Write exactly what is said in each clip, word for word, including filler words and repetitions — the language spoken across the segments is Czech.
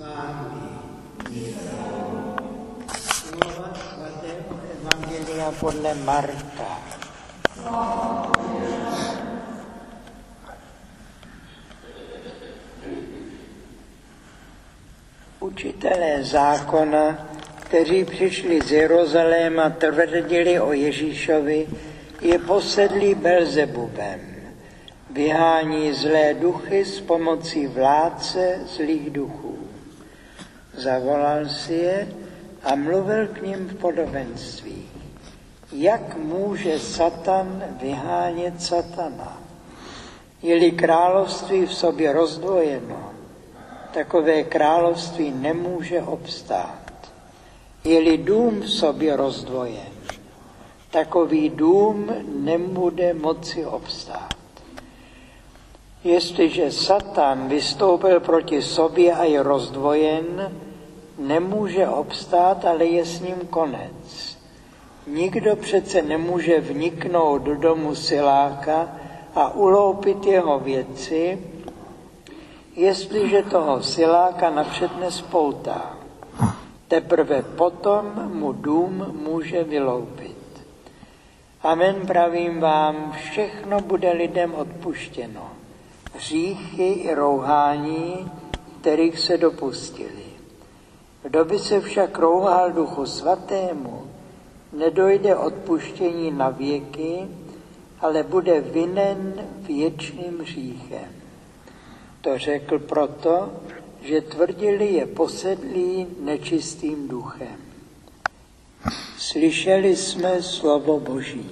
vámi. Slova svatého Evangelia podle Marka. Učitelé zákona, kteří přišli z Jeruzaléma, tvrdili o Ježíšovi, je posedlý Belzebubem. Vyhání zlé duchy s pomocí vládce zlých duchů. Zavolal si je a mluvil k nim v podobenství. Jak může Satan vyhánět Satana? Je-li království v sobě rozdvojeno, takové království nemůže obstát. Je-li dům v sobě rozdvojen, takový dům nebude moci obstát. Jestliže Satan vystoupil proti sobě a je rozdvojen, nemůže obstát, ale je s ním konec. Nikdo přece nemůže vniknout do domu siláka a uloupit jeho věci, jestliže toho siláka napřed nespoutá. Teprve potom mu dům může vyloupit. Amen, pravím vám, všechno bude lidem odpuštěno. Hříchy i rouhání, kterých se dopustili. Kdo by se však rouhal Duchu Svatému, nedojde odpuštění na věky, ale bude vinen věčným hříchem. To řekl proto, že tvrdili je posedlí nečistým duchem. Slyšeli jsme slovo Boží.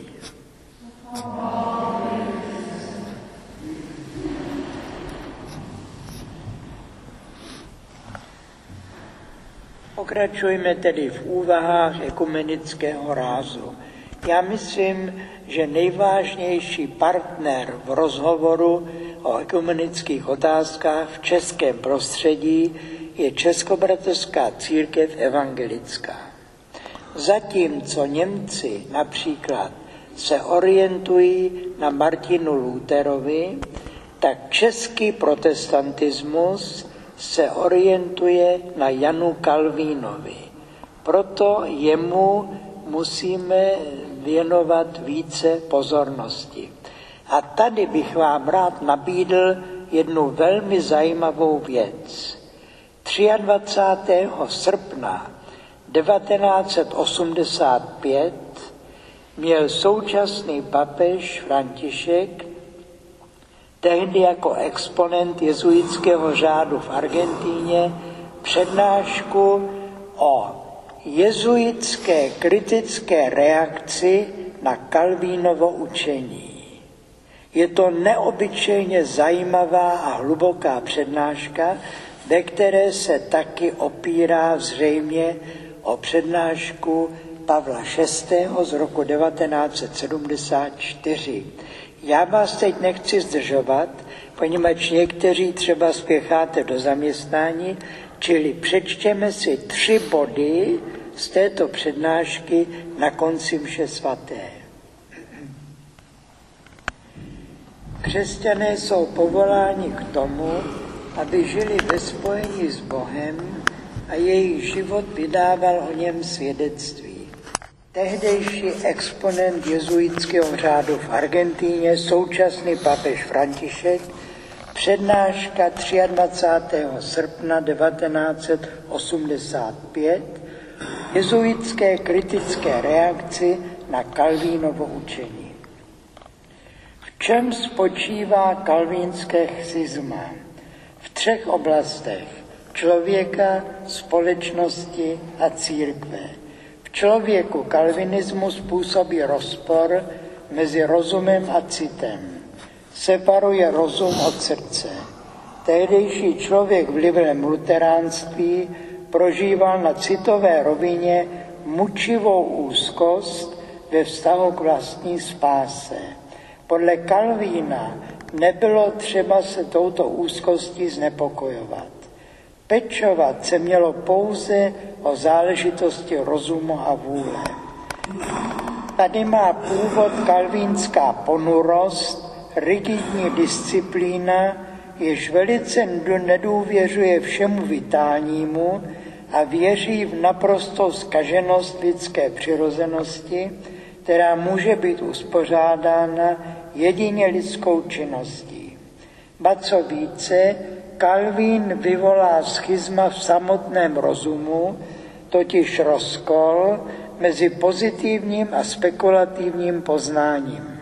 Pokračujme tedy v úvahách ekumenického rázu. Já myslím, že nejvážnější partner v rozhovoru o ekumenických otázkách v českém prostředí je Českobratrská církev evangelická. Zatímco Němci například se orientují na Martinu Lutherovi, tak český protestantismus se orientuje na Janu Kalvínovi. Proto jemu musíme věnovat více pozornosti. A tady bych vám rád nabídl jednu velmi zajímavou věc. dvacátého třetího srpna devatenáct set osmdesát pět měl současný papež František, tehdy jako exponent jezuitského řádu v Argentíně, přednášku o jezuitské kritické reakci na Kalvínovo učení. Je to neobyčejně zajímavá a hluboká přednáška, ve které se taky opírá zřejmě o přednášku Pavla šestého z roku devatenáct set sedmdesát čtyři. Já vás teď nechci zdržovat, poněvadž někteří třeba spěcháte do zaměstnání, čili přečtěme si tři body z této přednášky na konci mše svaté. Křesťané jsou povoláni k tomu, aby žili ve spojení s Bohem a jejich život vydával o něm svědectví. Tehdejší exponent jezuitského řádu v Argentíně, současný papež František, přednáška dvacátého třetího srpna devatenáct set osmdesát pět, jezuitské kritické reakci na Kalvínovo učení. V čem spočívá kalvínské schizma? V třech oblastech: člověka, společnosti a církve. V člověku kalvinismus působí rozpor mezi rozumem a citem. Separuje rozum od srdce. Tehdejší člověk vlivem luteránství prožíval na citové rovině mučivou úzkost ve vztahu k vlastní spáse. Podle Kalvína nebylo třeba se touto úzkostí znepokojovat. Pečovat se mělo pouze o záležitosti rozumu a vůle. Tady má původ kalvínská ponurost, rigidní disciplína, jež velice nedůvěřuje všemu vitálnímu a věří v naprostou zkaženost lidské přirozenosti, která může být uspořádána jedině lidskou činností. Ba co více, Calvin vyvolá schizma v samotném rozumu, totiž rozkol mezi pozitivním a spekulativním poznáním.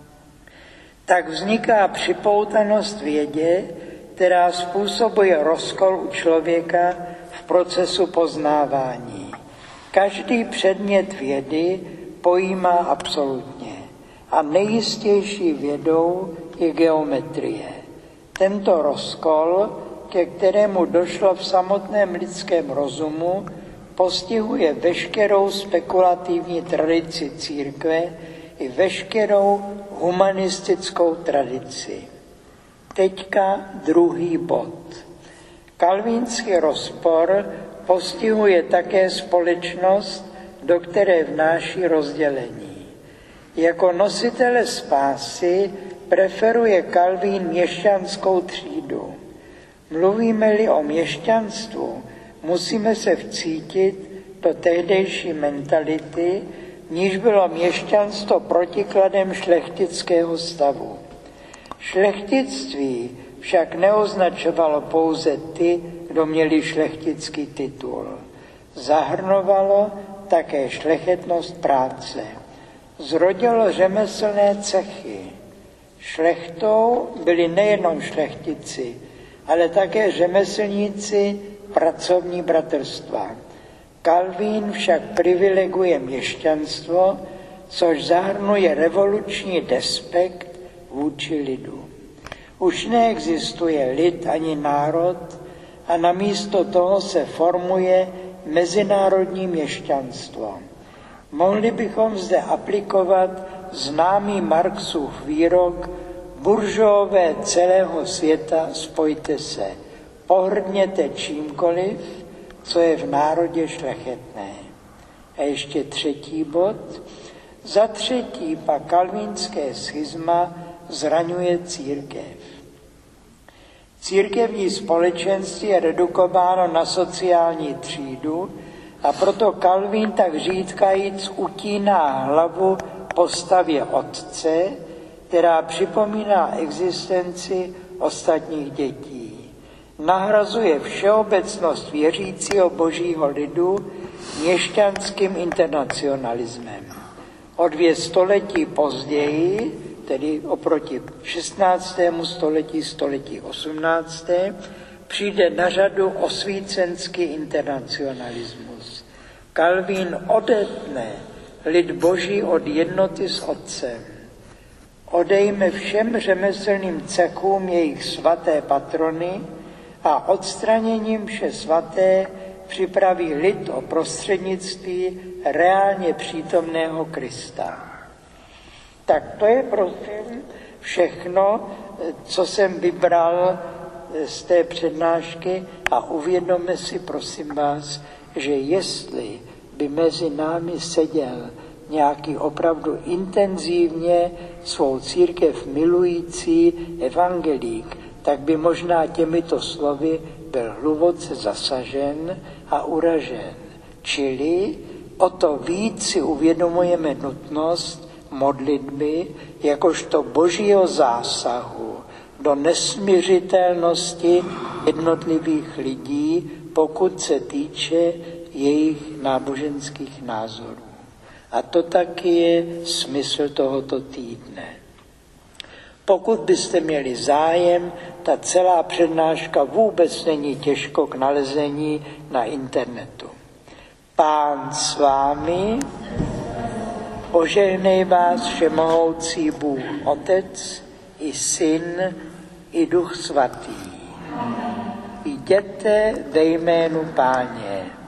Tak vzniká připoutanost vědě, která způsobuje rozkol u člověka v procesu poznávání. Každý předmět vědy pojímá absolutně a nejistější vědou je geometrie. Tento rozkol, ke kterému došlo v samotném lidském rozumu, postihuje veškerou spekulativní tradici církve i veškerou humanistickou tradici. Teďka druhý bod. Kalvínský rozpor postihuje také společnost, do které vnáší rozdělení. Jako nositele spásy preferuje Calvin měšťanskou třídu. Mluvíme-li o měšťanstvu, musíme se vcítit do tehdejší mentality, v níž bylo měšťanstvo protikladem šlechtického stavu. Šlechtictví však neoznačovalo pouze ty, kdo měli šlechtický titul. Zahrnovalo také šlechetnost práce. Zrodilo řemeslné cechy. Šlechtou byli nejenom šlechtici, ale také řemeslníci pracovní bratrstva. Calvin však privileguje měšťanstvo, což zahrnuje revoluční despekt vůči lidu. Už neexistuje lid ani národ a namísto toho se formuje mezinárodní měšťanstvo. Mohli bychom zde aplikovat známý Marxův výrok: buržové celého světa, spojte se, pohrdněte čímkoliv, co je v národě šlechetné. A ještě třetí bod. Za třetí pak kalvínské schizma zraňuje církev. Církevní společenství je redukováno na sociální třídu a proto Calvin tak řídkajíc utíná hlavu postavě otce, která připomíná existenci ostatních dětí. Nahrazuje všeobecnost věřícího božího lidu měšťanským internacionalismem. O dvě století později, tedy oproti šestnáctému století, století osmnáctému, přijde na řadu osvícenský internacionalismus. Calvin odetne lid boží od jednoty s otcem. Odejme všem řemeslným cechům jejich svaté patrony a odstraněním vše svaté připraví lid o prostřednictví reálně přítomného Krista. Tak to je prosím všechno, co jsem vybral z té přednášky a uvědomme si, prosím vás, že jestli by mezi námi seděl nějaký opravdu intenzivně svou církev milující evangelík, tak by možná těmito slovy byl hluboce zasažen a uražen. Čili o to víc si uvědomujeme nutnost modlitby jakožto božího zásahu do nesmiřitelnosti jednotlivých lidí, pokud se týče jejich náboženských názorů. A to taky je smysl tohoto týdne. Pokud byste měli zájem, ta celá přednáška vůbec není těžko k nalezení na internetu. Pán s vámi, požehnej vás všemohoucí Bůh Otec i Syn i Duch Svatý. Jděte ve jménu Páně.